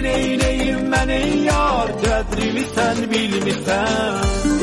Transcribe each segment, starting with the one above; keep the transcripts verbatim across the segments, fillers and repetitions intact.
deneyim beni yar kadrimi sen bilmişsen.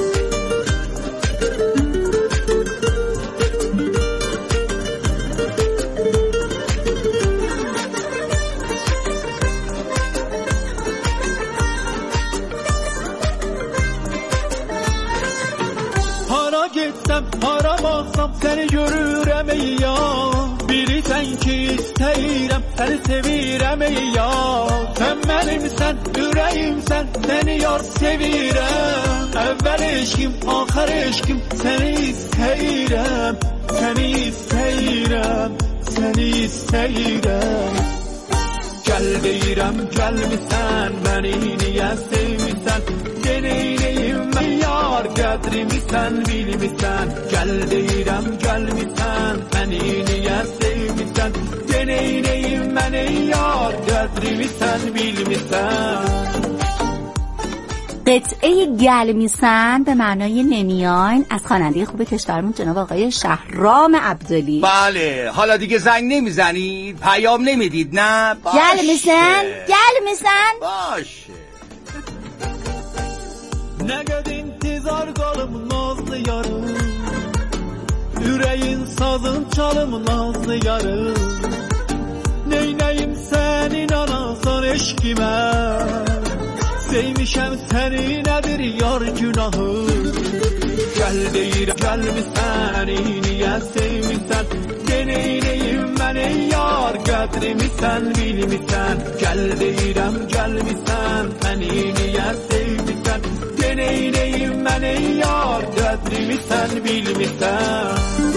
Hara gitsem hara baksam seni görürəm ey yar. Bilirsən ki istəyirəm səni sevirəm ey yar. Sən mənimsən ürəyimsən səni yar sevirəm. Əvvəl eşkim axır eşkim səni istəyirəm. Səni istəyirəm səni istəyirəm. Gəl deyirəm gəlmisən məni niyə sevmisən. Deneyim mən yar qədrimi sən bilmisən. Gəl deyirəm gəlmisən məni niyə sevmisən. Deneyim mən yar qədrimi sən bilmisən. قطعه گلمیسن به معنای نمیاین از خواننده خوب کشورمون جناب آقای شهرام عبدلی. بله حالا دیگه زنگ نمیزنید پیام نمیدید نه گلمیسن گلمیسن باشه. Nəqəd intizar qalım nazlı yarım. Ürəyin sazın çalım nazlı yarım. Neynəyim sənin anasan eşkimə. Sevmişəm səni nədir yar günahı. Gəl deyirəm gəlmisən niyə sevmisən. Deneynəyim məni yar qədrimi sən bilmisən. Gəl deyirəm gəlmisən məni niyə sevmisən. Deneynəyim məni yar qədrimi sən bilmisən.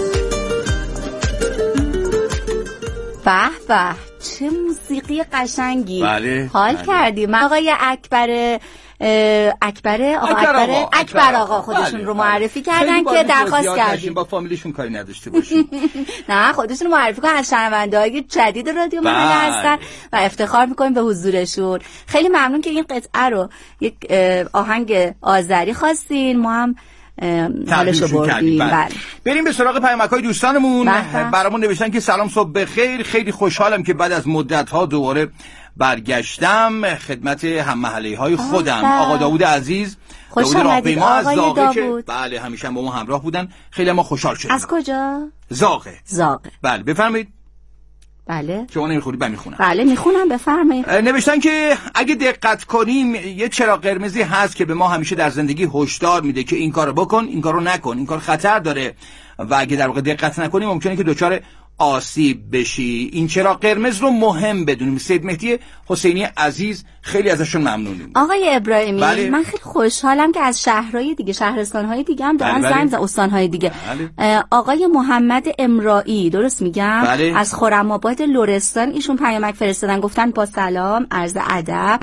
به به چه موسیقی قشنگی. بله حال بله. کردی. من آقای اکبر اکبر آقا اکبر اکبر آقا, اکبر آقا خودشون بله. رو معرفی کردن که درخواست کردیم با فامیلیشون کاری نداشته باشیم. نه خودشون معرفی کردن از شنونده‌های جدید رادیو ملل هستن و افتخار میکنیم به حضورشون. خیلی ممنون که این قطعه رو یک آهنگ آذری خواستین، ما هم حالشو بردیم. بله. بریم به سراغ پیامک‌های دوستانمون. برامون نوشتن که سلام صبح بخیر، خیلی خوشحالم که بعد از مدت‌ها دوباره برگشتم خدمت هم محله‌های خودم. آقا داوود عزیز، داوود راهپیما از زاغه که بله همیشه با ما همراه بودن، خیلی ما خوشحال شدیم. از کجا؟ زاغه. زاغه. بله بفرمایید. بله شما نمیخونید من میخونم. بله میخونم بفرمایید. نوشتن که اگه دقت کنیم یه چراغ قرمزی هست که به ما همیشه در زندگی هشدار میده که این کارو بکن، این کارو نکن، این کار خطر داره و اگه در واقع دقت نکنیم ممکنه که دچار آسیب بشی. این چراغ قرمز رو مهم بدونیم. سید مهدی حسینی عزیز خیلی ازشون ممنونیم. آقای ابراهیمی بله. من خیلی خوشحالم که از شهرهای دیگه شهرستانهای دیگه هم دارن زنگ زدن، استانهای دیگه. بله. آقای محمد امرایی درست میگم؟ بله. از خرم‌آباد لرستان ایشون پیامک فرستادن، گفتن با سلام عرض ادب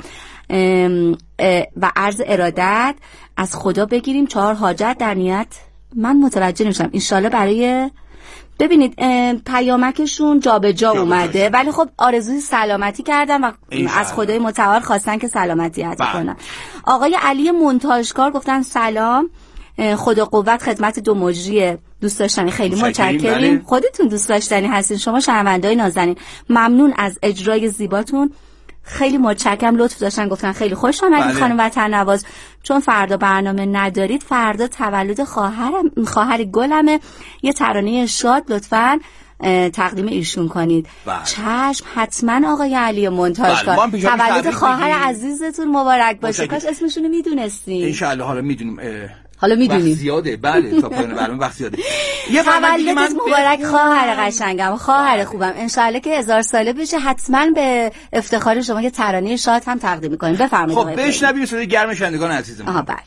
و عرض ارادت از خدا بگیریم چهار حاجت در نیت. من متوجه نمیشم ان شاءالله برای ببینید پیامکشون جابجا اومده ولی خب آرزوی سلامتی کردن و از خدای متعال خواستن که سلامتی عطا کنن. آقای علی منتاجکار گفتن سلام، خدا قوت خدمت دو مجری دوست داشتنی، خیلی متشکریم. خودتون دوست داشتنی هستین شما شنونده‌های نازنین، ممنون از اجرای زیباتون، خیلی متشکرم، لطف داشتن گفتن خیلی خوش آمدید. بله. خانم وطن نواز چون فردا برنامه ندارید، فردا تولد خواهرم خواهر گلمه، یه ترانه شاد لطفاً تقدیم ایشون کنید. بله. چشم حتما آقای علی منتاجکار. بله. تولد خواهر عزیزتون مبارک باشه. کاش اسمشون رو میدونستین. ان شاء الله حالا میدونیم. حالا میدونیم وقت زیاده. بله تا پایان برنامه وقت زیاده. یه تولدت من مبارک خواهر قشنگم، خواهر خوبم، ان شاء الله که هزار ساله بشه. حتما به افتخار شما یه ترانه شاد هم تقدیم می‌کنیم. بفرمایید. خب بشنویم صدای گرم شنوندگان عزیزم. آها بله.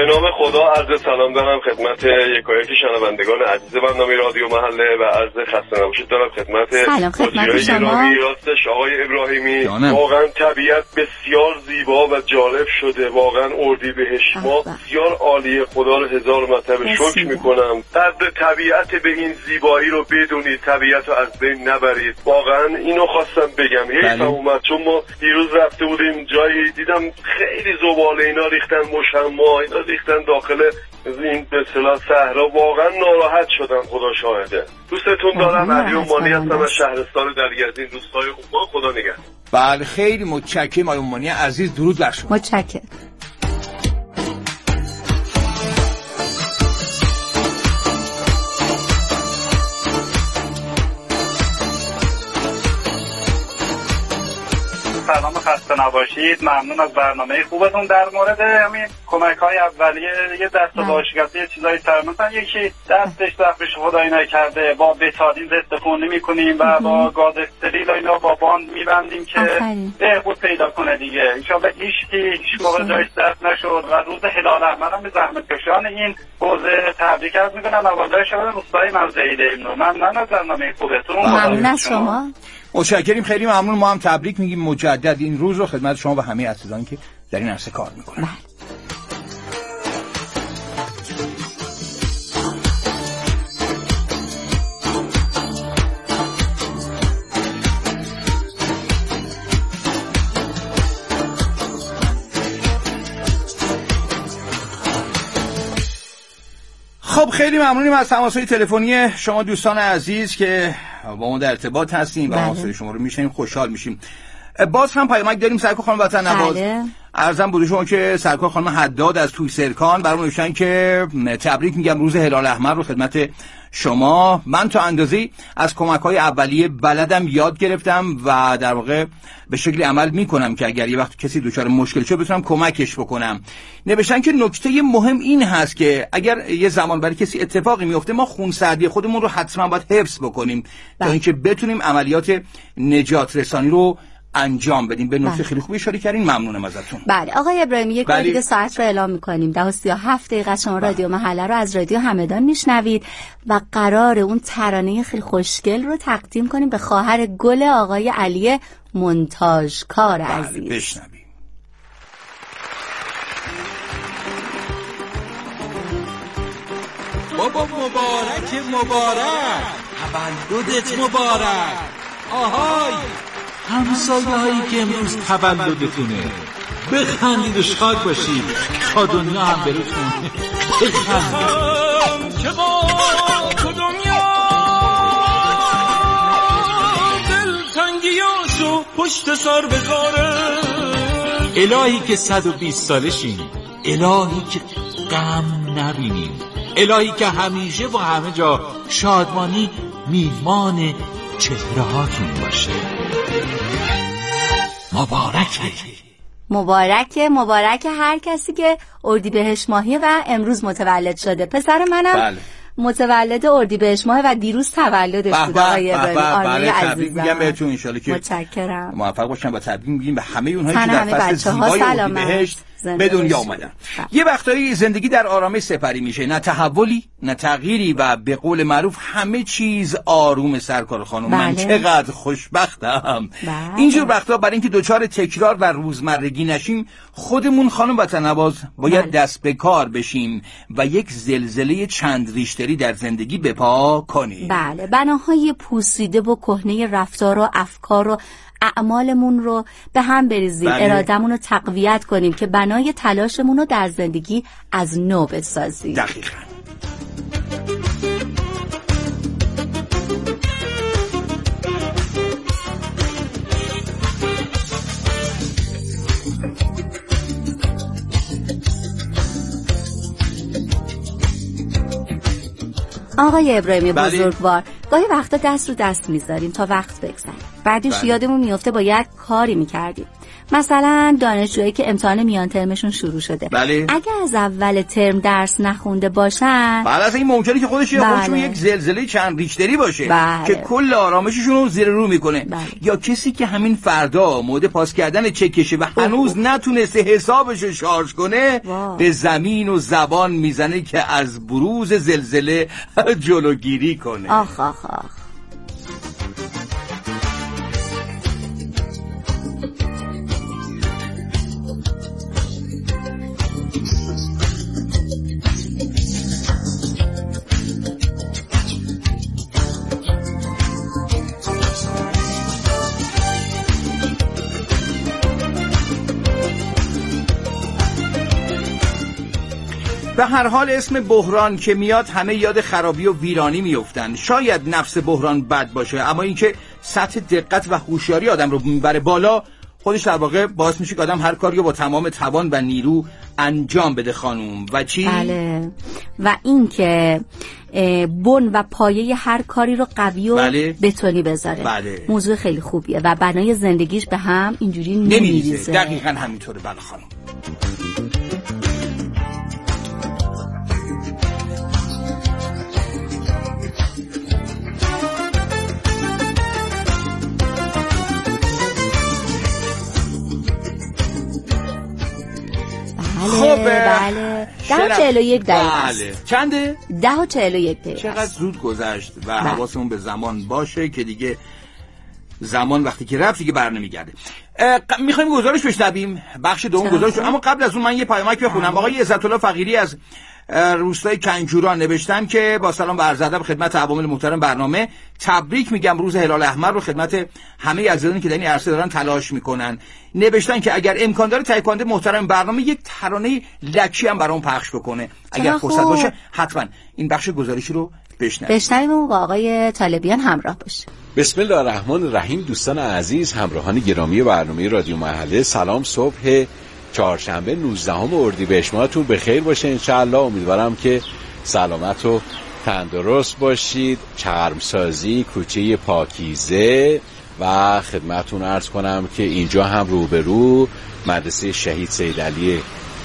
نام خدا عرض سلام دارم خدمت یکایک شنوندگان عزیز برنامه رادیو محله و عرض خسته نباشید دارم خدمت سلام خدمت شما. راستش آقای ابراهیمی، واقعا طبیعت بسیار زیبا و جالب شده، واقعا اردیبهشت ما بسیار عالیه، خدا رو هزار مرتبه شکر میکنم. قدر طبیعت به این زیبایی رو بدونید، طبیعت رو از بین نبرید. واقعا اینو خواستم بگم، حیف اومد چون ما دیروز رفته بودیم جایی دیدم خیلی زباله اینا ریختن، مشما اینا ریختن داخل این به اصطلاح صحرا، واقعا ناراحت شدم، خدا شاهده. دوستتون دارم، علی عمانی هستم از شهرستان درگزین، دوستای خوب، خدا نگهدار. بله خیلی متشکرم آقای عمانی عزیز، درود بر شما. متشکرم. سلام، خسته نباشید. ممنون از برنامه خوبتون. در مورد همین کمک‌های اولیه یه دست داشتگاهی یه چیزایی تر، مثلا یکی دستش ضعفش خدایی نکرده با بتادین ضد خونی می‌کنیم و با گاز استریل و اینا با باند می‌بندیم که بهبود پیدا کنه دیگه. ان شاءالله هیچ هیچ موقع جایش دست نشد و روز هلال احمر هم به زحمتکشان این حوزه تبریک عرض می‌کنم. نوازنده شما روستای منزهیده اینو. ممنون از برنامه خوبتون. ممنون از شما. متشکریم، خیلی ممنون. ما هم تبریک میگیم مجدد این روز رو خدمت شما و همه عزیزانی که در این عرصه کار میکنن. خب خیلی ممنونیم از تماس‌های تلفنی شما دوستان عزیز که با ما در ارتباط هستیم و ما شما رو میشنیم، خوشحال میشیم. باز هم پیامک داریم سرکار خانم وطن نواز. عرضم بود شما که سرکار خانم حداد از توی سرکان برام نوشتن که تبریک میگم روز هلال احمر رو خدمت شما. من تا اندازه‌ای از کمک‌های اولیه بلدم یاد گرفتم و در واقع به شکلی عمل میکنم که اگر یه وقت کسی دچار مشکل شد بتونم کمکش بکنم. نوشتن که نکته مهم این هست که اگر یه زمان برای کسی اتفاقی میفته ما خونسردی خودمون رو حتما باید حفظ بکنیم تا اینکه بتونیم عملیات نجات رسانی رو انجام بدیم. به نکته خیلی خوبی اشاره کردین، ممنونم ازتون. بله آقای ابراهیمی، یک بار دیگه ساعت رو اعلام می‌کنیم. ده و سی و هفت دقیقه شما رادیو محله رو از رادیو همدان میشنوید و قرار اون ترانه خیلی خوشگل رو تقدیم کنیم به خواهر گل آقای علی مونتاژکار عزیز. بله بشنویم. بابا مبارک مبارک، تولدت مبارک. آهای همسایه هایی که امروز تولدتونه، بخندید و شاد باشید تا دنیا هم براتون بخندید. که با تو دنیا دلتنگیاشو پشت سر بذاره. الهی که صد و بیست سالشیم، الهی که غم نبینیم، الهی که همیشه و همه جا شادمانی میزبان چهره هاتون باشه. مبارکه مبارکه مبارکه هر کسی که اردیبهشت ماهیه و امروز متولد شده. پسر منم بله. متولد اردیبهشت ماه و دیروز تولدش بود آقای ابراهیمی. آرمین عزیزم میگم بهتون ان شاءالله که متشکرم موفق باشن و تبریک میگیم به همه اونهایی که در فصل زیبای اردیبهشت به دنیا اومدن. یه وقتایی زندگی در آرامش سپری میشه، نه تحولی نه تغییری و به قول معروف همه چیز آروم. سرکار خانم بله. من چقدر خوشبختم. بله. اینجور وقتا برای اینکه دوچار تکرار و روزمرگی نشیم خودمون خانم وطن نواز باید بله. دست به کار بشیم و یک زلزله چند ریشتری در زندگی بپا کنیم. بله، بناهای پوسیده و کهنه رفتار و افکار و اعمالمون رو به هم بریزیم، بله. ارادمون رو تقویت کنیم که بنای تلاشمون رو در زندگی از نو بسازیم. دقیقاً. آقای ابراهیمی بزرگوار، گاهی وقتا دست رو دست میذاریم تا وقت بگذره، بعدش یادمون میفته باید کاری میکردیم. مثلا دانشجویی که امتحان میان ترمشون شروع شده، بله. اگه از اول ترم درس نخونده باشن، بله اصلا این ممکنه که خودش بله. خودشون یک زلزله چند ریشتری باشه بله. که کل آرامششون رو زیر رو میکنه. بله. یا کسی که همین فردا مورد پاس کردن چکشه و هنوز نتونسته حسابش رو شارژ کنه، واو. به زمین و زبان میزنه که از بروز زلزله جلوگیری کنه. آخ آخ آخ. به هر حال اسم بحران که میاد همه یاد خرابی و ویرانی میافتن. شاید نفس بحران بد باشه، اما اینکه سطح دقت و هوشیاری آدم رو میبره بالا، خودش در واقع باعث میشه که آدم هر کاری رو با تمام توان و نیرو انجام بده خانوم. و چی؟ بله. و اینکه بن و پایه هر کاری رو قوی و بله. بتونی بذاره. بله. موضوع خیلی خوبیه و بنای زندگیش به هم اینجوری نمیریزه. دقیقاً همینطوره. بله خانم. خب بله ده و چهل و یک دقیقه بله. چنده؟ ده و چهل و یک دقیقه. چقدر زود گذشت و بله. حواسمون به زمان باشه که دیگه زمان وقتی که رفت دیگه بر نمیگرده. میخوایم گزارش بشنویم، بخش دوم گزارش، اما قبل از اون من یه پیامک بخونم. آقای عزت الله فقیری از روستای کنجوران نوشتن که با سلام و عرض ادب خدمت عوامل محترم برنامه، تبریک میگم روز هلال احمر رو خدمت همه عزیزانی که در این عرصه دارن تلاش میکنن. نوشتن که اگر امکان داره تهیه کننده محترم برنامه یک ترانه لکی هم برام پخش بکنه، اگر فرصت باشه حتما این بخش گزارشی رو بشنویم. بشنویم و با آقای طالبیان همراه باشه. بسم الله الرحمن الرحیم. دوستان عزیز، همراهان گرامی برنامه رادیو محله، سلام. صبح چهارشنبه نوزدهم اردیبهشت ماهتون بخیر باشه انشاءالله. امیدوارم که سلامت و تندرست باشید. چرمسازی کوچه پاکیزه و خدمتون عرض کنم که اینجا هم روبرو مدرسه شهید سیدعلی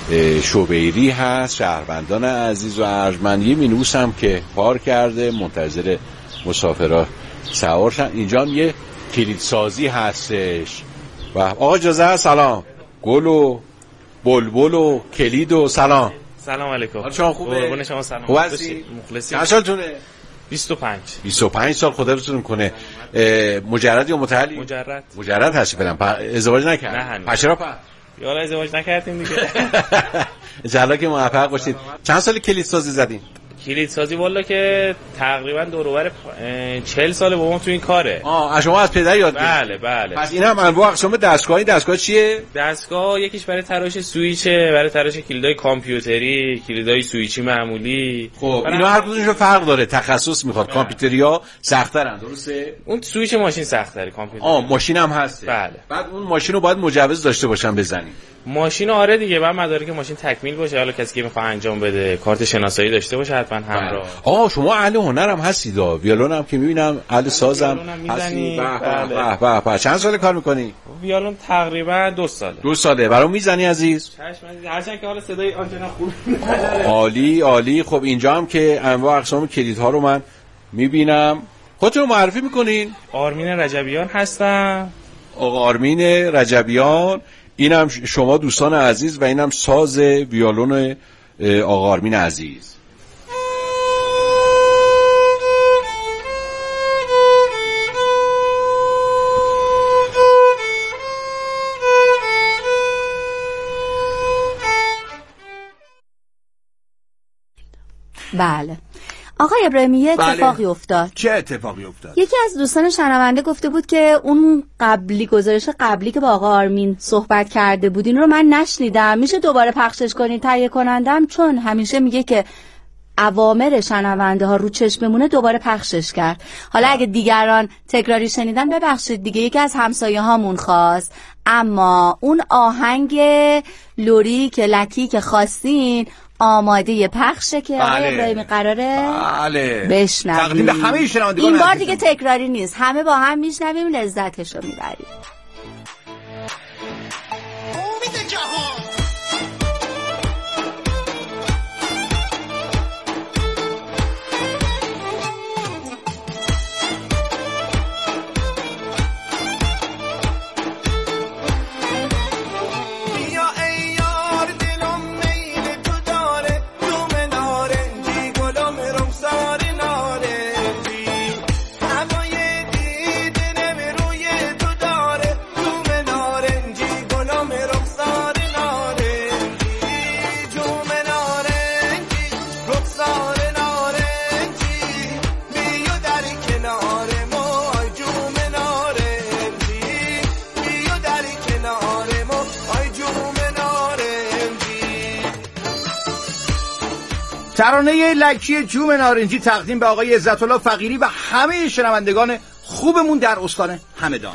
شوبیری هست. شهروندان عزیز و ارجمند، یه مینوس هم که پارک کرده منتظر مسافرها سوار شن. اینجا هم یه کلیدسازی هستش. و آقا اجازه سلام. گل و بلبل و کلید و سلام. سلام علیکم. حال شما خوبه؟ قربون شما سلام. خوب هستی؟ مخلصی. چند سالتونه؟ بیست و پنج. بیست و پنج سال. خدا روتون کنه. مجرد یا متعلی؟ مجرد. مجرد هستی فعلا. ازدواج نکردی؟ نه هنوز. پس چرا پس؟ یالا ازدواج نکردیم دیگه. ان شاءالله که موفق باشید. چند سال کلید سازی زدین؟ کلید سازی والا که تقریبا دور و بر چهل ساله بابام تو این کاره. آه شما از پدر یاد گرفتید؟ بله بله. پس این هم انواع اقسام دستگاهی. دستگاه چیه؟ دستگاه یکیش برای تراش سوئیچه، برای تراش کلیدای کامپیوتری، کلیدای سوئیچی معمولی. خب اینا هر کدومشون فرق داره، تخصص میخواد. کامپیوتریا سخت‌ترن درسته؟ اون سوئیچ ماشین سخت‌تره، کامپیوتر. آه ماشین هم هست. بله. بعد اون ماشین رو باید مجوز داشته باشن بزنی. ماشین آره دیگه، بعد مدارک ماشین تکمیل باشه. حالا کسی که میخواد انجام بده کارت شناسایی داشته باشه حتما همراه. آه شما اهل هنرم هستید، ویولون هم که میبینم، اهل سازم هستی. به به به. چند سال کار میکنی؟ ویولون تقریبا دو ساله. دو ساله. برام میزنی عزیز؟ چشم عزیز. هرچند که حالا صدای آنتنا خوب. عالی عالی. خب اینجا هم که انواع اقسام کلیدها رو من میبینم. خودتون رو معرفی میکنین؟ آرمین رجبیان هستم. آقا آرمین رجبیان. اینم شما دوستان عزیز و اینم ساز ویولون آقا آرمین عزیز. بله. آقای ابراهیمی یه اتفاقی بله. افتاد. چه اتفاقی افتاد؟ یکی از دوستان شنونده گفته بود که اون قبلی گزارش قبلی که با آقا آرمین صحبت کرده بودین رو من نشنیدم، میشه دوباره پخشش کنین؟ تهیه کنندم چون همیشه میگه که اوامر شنونده ها رو چشممونه دوباره پخشش کرد. حالا اگه دیگران تکراری شنیدن ببخشید دیگه، یکی از همسایه هامون خواست، اما اون آهنگ لوری که لکی که خواستین آماده پخشه که آقای بله. ابراهیمی قراره بله بشنویم. تقدیم به همه شنوندگان. این بار دیگه تکراری نیست، همه با هم میشنویم، لذتشو میبریم. ترانه لکی جوم نارنجی تقدیم به آقای عزت الله فقیری و همه شنوندگان خوبمون در استان همدان.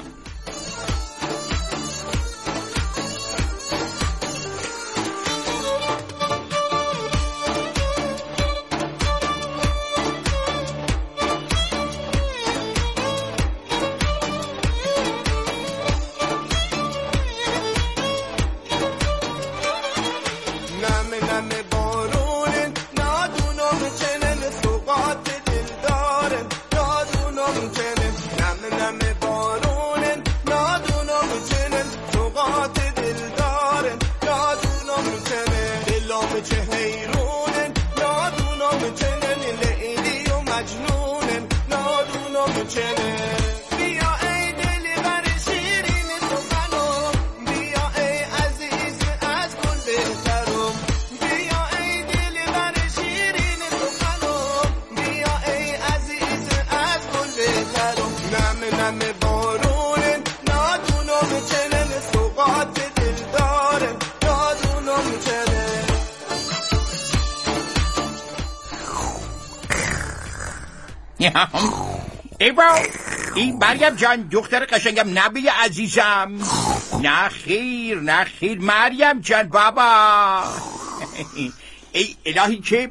ای با این مریم جان دختر قشنگم نبی عزیزم. نه خیر نه خیر مریم جان بابا. ای الهی که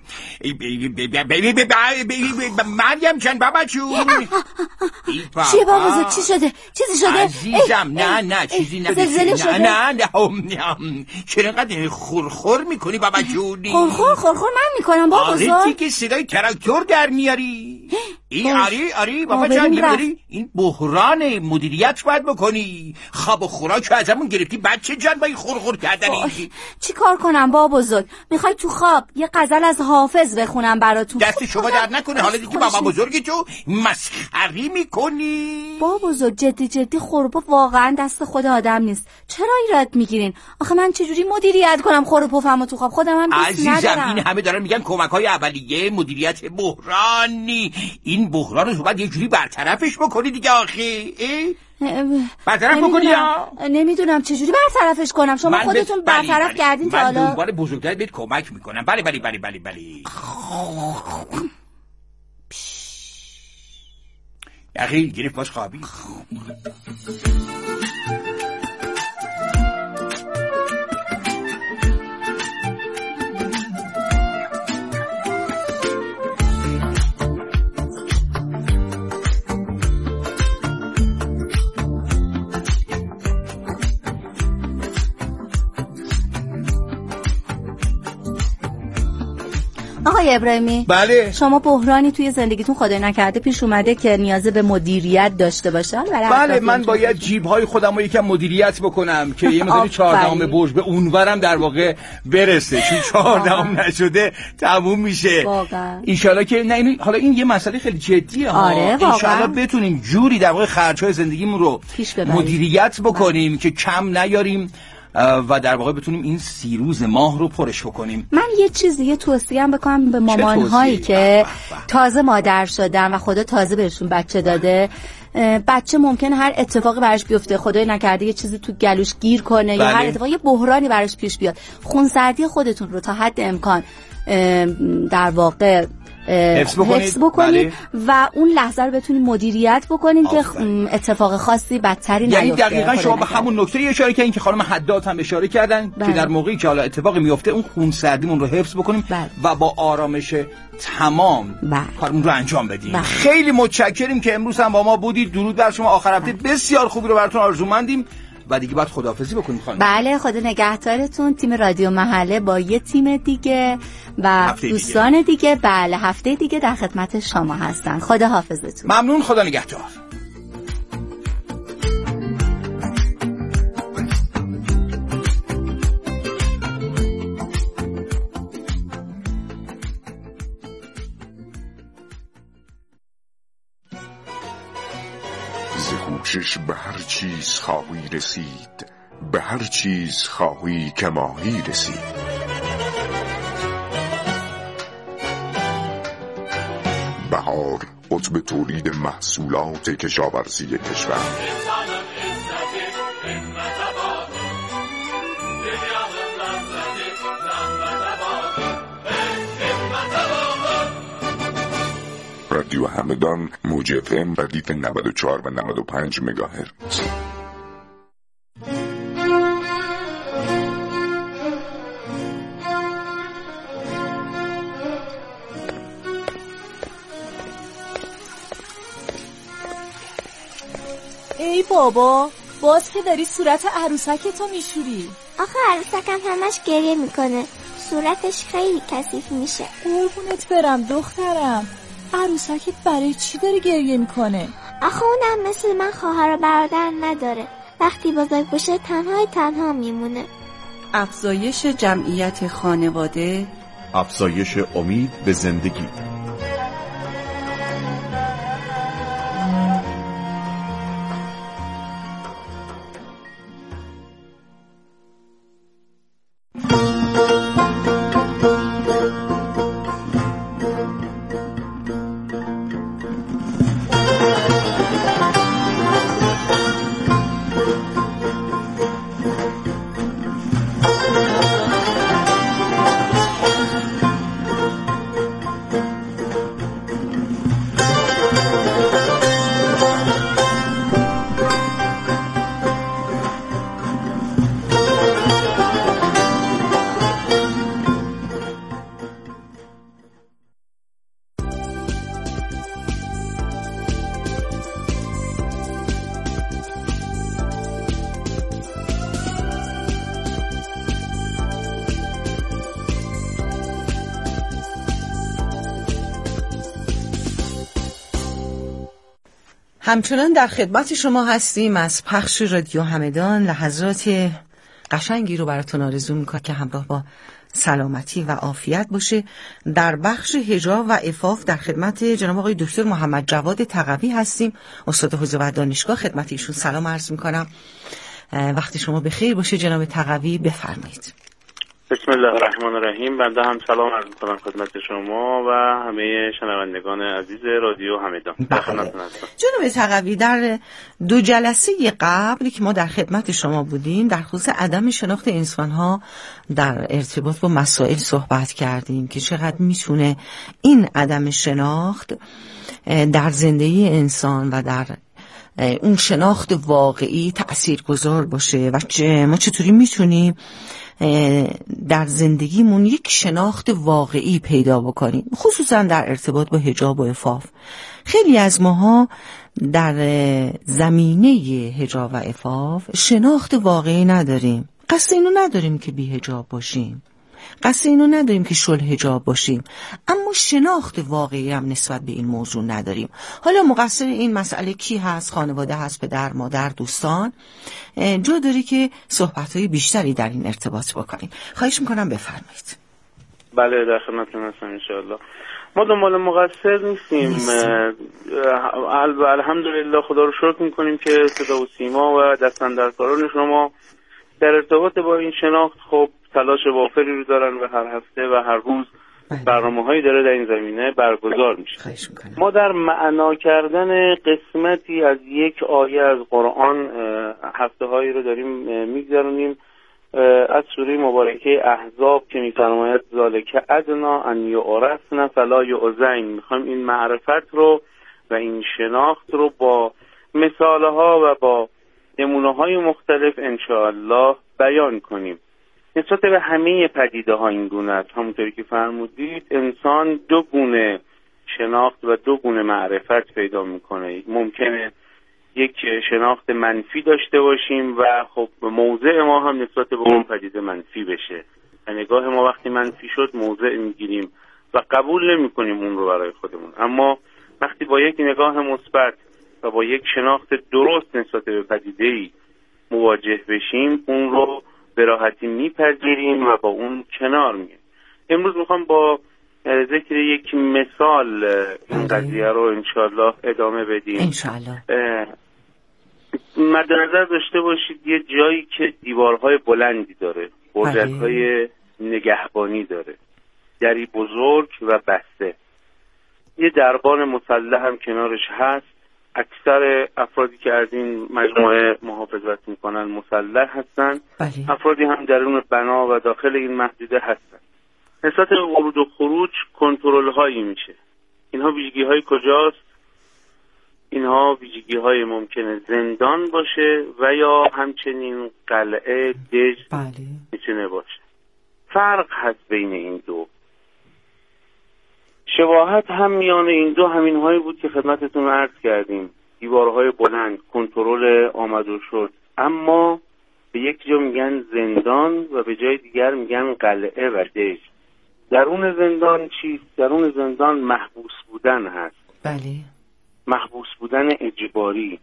مریم جان بابا جون. چیه بابا چی شده؟ چیزی شده؟ عزیزم نه نه چیزی نمیشه. نه نه نه چرا اینقدر خورخور میکنی بابا جونی؟ خورخور خورخور من میکنم بابا بزرگ؟ آره که صدای تراکتور در میاری. این آری آری بابا جان میبری این بحران مدیریت باید بکنی. خواب و خوراک رو ازمون گرفتی بچه جان با این خورخور کردنی. چی کار کنم بابا بزرگ؟ میخوای تو خواب یه غزل از حافظ بخونم براتون؟ دست شما در نکنه. حالا دیگه بابا بزرگی تو مسخری میکنی. بابا بزرگ جدی جدی خورپو واقعا دست خود آدم نیست. چرا ایراد میگیرین؟ آخه من چجوری مدیریت کنم خورپوفمو تو خواب؟ خودم هم دوست ندارم. عزیزم این همه دارن میگن کمک‌های اولیه مدیریت بحرانی. این بحران رو باید یه جوری برطرفش بکنی دیگه. آخه برطرف بکنی یا نمیدونم چجوری برطرفش کنم. شما خودتون برطرف کردین تا حالا؟ من دنبال بزرگتر بهت کمک میکنم. بله بله بله بله بله. اخی گرفت باش خوابی. آقای ابراهیمی بله شما بحرانی توی زندگیتون خدای نکرده پیش اومده که نیاز به مدیریت داشته باشه؟ بله من باید جیب‌های خودم رو یکم مدیریت بکنم که یه مقداری چهاردهم برج به اونورم در واقع برسه. چون چهاردهم نشده تموم میشه واقعا. ان شاءالله که نه این حالا این یه مسئله خیلی جدیه ها. آره ان شاءالله بتونیم جوری در واقع خرج‌های زندگیمون رو مدیریت بکنیم بله. که کم نیاریم و در واقع بتونیم این سی روز ماه رو پرش بکنیم. من یه چیزی یه توصیه هم بکنم به مامان‌هایی که تازه مادر شدن و خدا تازه بهشون بچه داده. بچه ممکنه هر اتفاقی براش بیفته، خدای نکرده یه چیزی تو گلوش گیر کنه بله. یا هر اتفاقی یه بحرانی براش پیش بیاد. خونسردی خودتون رو تا حد امکان در واقع حفظ بکنید, حفظ بکنید و اون لحظه رو بتونید مدیریت بکنید که اتفاق خاصی بدتری نیفته. یعنی دقیقاً شما به همون نکته اشاره کردین که خانم حداد هم اشاره کردن بله. که در موقعی که حالا اتفاقی میفته اون خونسردیمون رو حفظ بکنیم بله. و با آرامش تمام بله. کارمون رو انجام بدیم. بله. خیلی متشکریم که امروز هم با ما بودید. درود بر شما. آخر هفته بله. بسیار خوبی رو براتون آرزومندیم و دیگه باید خداحافظی بکنیم خانم. بله خدا نگهدارتون. تیم رادیو محله با یه تیم دیگه و دوستان دیگه. دیگه بله هفته دیگه در خدمت شما هستن. خدا حافظتون. ممنون. خدا نگهدار. کوشش به هر چیز خواهی رسید، به هر چیز خواهی که ماهی رسید. بهار قطب تولید محصولات کشاورزی کشور. رادیو همدان موج اف ام ردیف نود و چهار و نود و پنج مگاهرتز. ای بابا باز که داری صورت عروسکتو میشوری. آخه عروسکم همش گریه میکنه، صورتش خیلی کثیف میشه. قربونت برم دخترم، عروسکت برای چی داره گریه میکنه؟ آخه اونم مثل من خواهر و برادر نداره، وقتی بزرگ بشه تنهای تنها میمونه. افزایش جمعیت خانواده، افزایش امید به زندگی. همچنان در خدمت شما هستیم از پخش رادیو همدان. لحظات قشنگی رو براتون آرزو میکنم که همراه با سلامتی و عافیت باشه. در بخش حجاب و عفاف در خدمت جناب آقای دکتر محمد جواد تقوی هستیم، استاد حوزه و دانشگاه. خدمت ایشون سلام عرض میکنم. وقتی شما بخیر باشه جناب تقوی، بفرمایید. بسم الله الرحمن الرحیم. بنده هم سلام عرض می‌کنم خدمت شما و همه شنوندگان عزیز رادیو همدان. جناب تقوی، در دو جلسه قبل که ما در خدمت شما بودیم در خصوص عدم شناخت انسان‌ها در ارتباط با مسائل صحبت کردیم که چقدر میتونه این عدم شناخت در زندگی انسان و در اون شناخت واقعی تأثیرگذار باشه و ما چطوری میتونیم در زندگیمون یک شناخت واقعی پیدا بکنیم، خصوصا در ارتباط با حجاب و عفاف. خیلی از ماها در زمینه حجاب و عفاف شناخت واقعی نداریم. قصد اینو نداریم که بی حجاب باشیم، قصد اینو نداریم که شل حجاب باشیم، اما شناخت واقعی هم نسبت به این موضوع نداریم. حالا مقصر این مسئله کی هست؟ خانواده هست، پدر، مادر، دوستان. جا داری که صحبت‌های بیشتری در این ارتباط بکنیم. خواهش میکنم بفرمایید. بله در خدمتتون هستم انشاءالله. ما دنبال مقصر نیستیم. الحمدلله خدا رو شکر میکنیم که صدا و سیما و دستاندرکاران شما در ارتباط با این شناخت خب تلاش وافری رو دارن و هر هفته و هر روز برنامه‌هایی داره در این زمینه برگزار میشه. ما در معنا کردن قسمتی از یک آیه از قرآن هفته‌هایی رو داریم میگذرونیم از سوره مبارکه احزاب که می‌فرماید ذالک ادنا ان یعرفن فلا یؤذین. میخوایم این معرفت رو و این شناخت رو با مثالها و با نمونه‌های مختلف انشاءالله بیان کنیم. نسبت به همه پدیده ها این گونه است. همونطوری که فرمودید انسان دو گونه شناخت و دو گونه معرفت پیدا میکنه. ممکنه یک شناخت منفی داشته باشیم و خب موضع ما هم نسبت به اون پدیده منفی بشه و نگاه ما وقتی منفی شد موضع میگیریم و قبول نمی کنیم اون رو برای خودمون. اما وقتی با یک نگاه مثبت و با یک شناخت درست نسبت به پدیده‌ای مواجه بشیم اون رو به راحتی میپذیریم و با اون کنار میایم. امروز میخوام با ذکر یک مثال این قضیه رو انشالله ادامه بدیم. انشالله. مد نظر داشته باشید یه جایی که دیوارهای بلندی داره، برجک‌های نگهبانی داره، دری بزرگ و بسته، یه دربان مسلح هم کنارش هست. اکثر افرادی که از این مجموعه محافظت میکنن مسلح هستن. بله. افرادی هم درون بنا و داخل این محدوده هستن. نسبت به ورود و خروج کنترل هایی میشه. اینها ویژگی های کجاست؟ اینها ویژگی های ممکنه زندان باشه و یا همچنین قلعه دژ بله. میتونه باشه. فرق هست بین این دو. شباهت هم میان این دو همین هایی بود که خدمتتون عرض کردیم. دیوارهای بلند، کنترل آمد و شد. اما به یک جا میگن زندان و به جای دیگر میگن قلعه و دژ. درون زندان چیست؟ درون زندان محبوس بودن هست. بله. محبوس بودن اجباری.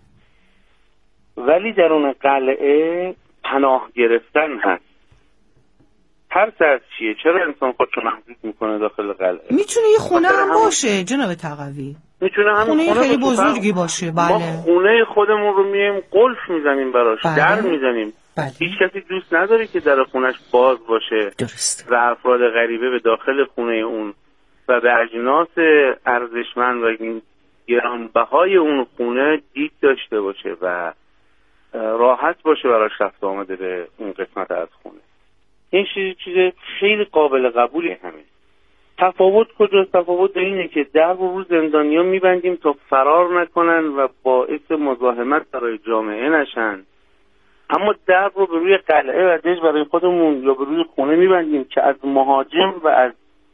ولی درون قلعه پناه گرفتن هست. ترس از چیه؟ چرا انسان خودشو محدود میکنه داخل قلعه؟ میتونه یه خونه هم باشه جناب تقوی. میتونه همین خونه, خونه خیلی بزرگی باشه. بله. ما خونه خودمون رو میایم قلف میزنیم براش. بله. در میزنیم. بله. هیچ کسی دوست نداره که در خونش باز باشه. درست. و افراد غریبه به داخل خونه اون و به اجناس ارزشمند و گرانبهای اون خونه دید داشته باشه و راحت باشه براش رفت آمده به اون قسمت از خونه. این چیز خیلی قابل قبوله. همه تفاوت کجاست؟ تفاوت اینه که در رو زندانیا میبندیم تا فرار نکنن و باعث مزاحمت برای جامعه نشن، اما در رو به روی قلعه و دژ برای خودمون یا به روی خونه میبندیم که از مهاجم و از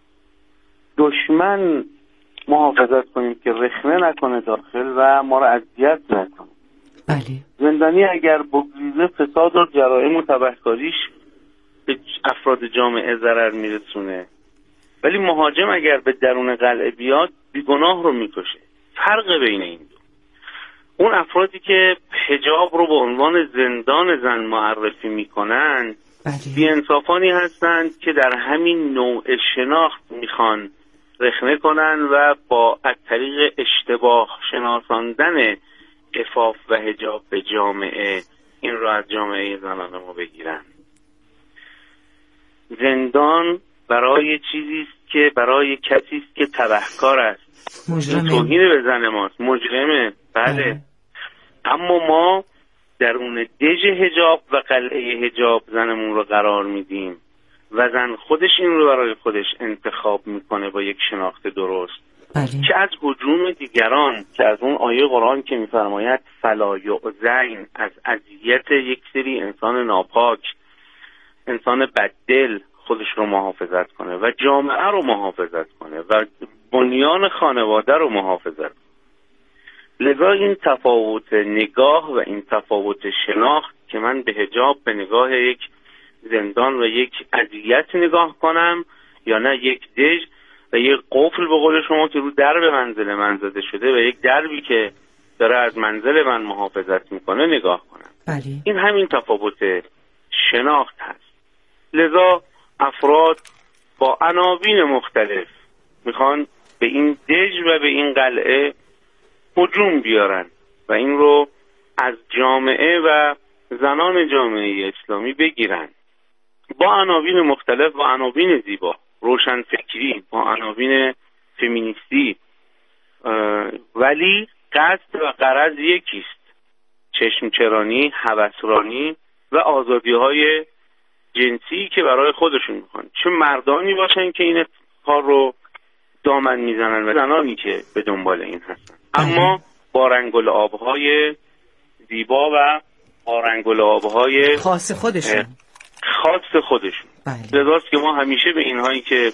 دشمن محافظت کنیم که رخنه نکنه داخل و ما را اذیت نکنه. بله. زندانی اگر بگریزه فساد و جرائم و تبهکاریش به افراد جامعه ضرر میرسونه، ولی مهاجم اگر به درون قلعه بیاد بیگناه رو میکشه. فرق بین این دو. اون افرادی که حجاب رو به عنوان زندان زن معرفی میکنن بی انصافانی هستند که در همین نوع شناخت میخوان رخنه کنن و با از طریق اشتباه شناساندن عفاف و حجاب به جامعه این رو از جامعه زنان ما بگیرن. زندان برای چیزی است که برای کسی است که تبهکار است، مجرمه، توهین به زن ماست، مجرمه. بله. اه. اما ما در اون دژ حجاب و قلعه حجاب زنمون رو قرار میدیم و زن خودش این رو برای خودش انتخاب میکنه با یک شناخت درست. بله. که از هجوم دیگران، که از اون آیه قرآن که میفرماید فلا یؤذین، از اذیت یک سری انسان ناپاک، انسان بددل خودش رو محافظت کنه و جامعه رو محافظت کنه و بنیان خانواده رو محافظت کنه. لذا این تفاوت نگاه و این تفاوت شناخت که من به حجاب به نگاه یک زندان و یک اذیت نگاه کنم یا نه یک دژ و یک قفل به قول شما که رو درب منزل من زده شده و یک دربی که داره از منزل من محافظت میکنه نگاه کنم. بله. این همین تفاوت شناخت هست. لذا افراد با عناوین مختلف میخوان به این دژ و به این قلعه هجوم بیارن و این رو از جامعه و زنان جامعه اسلامی بگیرن با عناوین مختلف، با عناوین زیبا، روشن فکری، با عناوین فمینیستی، ولی قصد و غرض یکیست: چشمچرانی، هوسرانی و آزادی های جنسی که برای خودشون میخوان، چه مردانی باشن که این کار رو دامن میزنن و زنانی که به دنبال این هستن، اما با رنگ و لعابهای زیبا و با رنگ و لعابهای خاص خودشون خاص خودشون. لذاست که ما همیشه به اینهایی که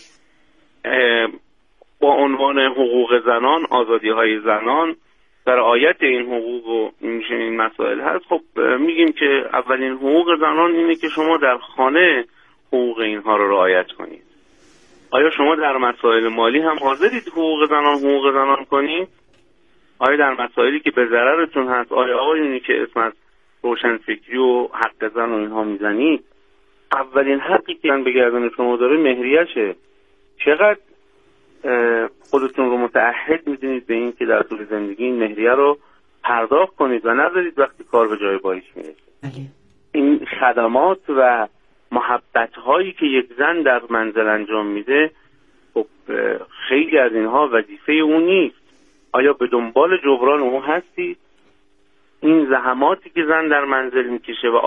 با عنوان حقوق زنان، آزادی های زنان، در رعایت این حقوق و این مسائل هست، خب میگیم که اولین حقوق زنان اینه که شما در خانه حقوق اینها رو رعایت کنید. آیا شما در مسائل مالی هم حاضرید حقوق زنان حقوق زنان کنید؟ آیا در مسائلی که به ضررتون هست، آیا آقایونی که اسم از روشنفکری و حق زن و اینها میزنید، اولین حقی که من به گردن شما داره مهریشه. چقدر خودتون رو متعهد میدونید به این که در طول زندگی این مهریه رو پرداخت کنید و نذارید وقتی کار به جای باش میرسه. این خدمات و محبت هایی که یک زن در منزل انجام میده، خب خیلی از اینها وظیفه اون نیست. آیا به دنبال جبران اون هستید؟ این زحماتی که زن در منزل میکشه و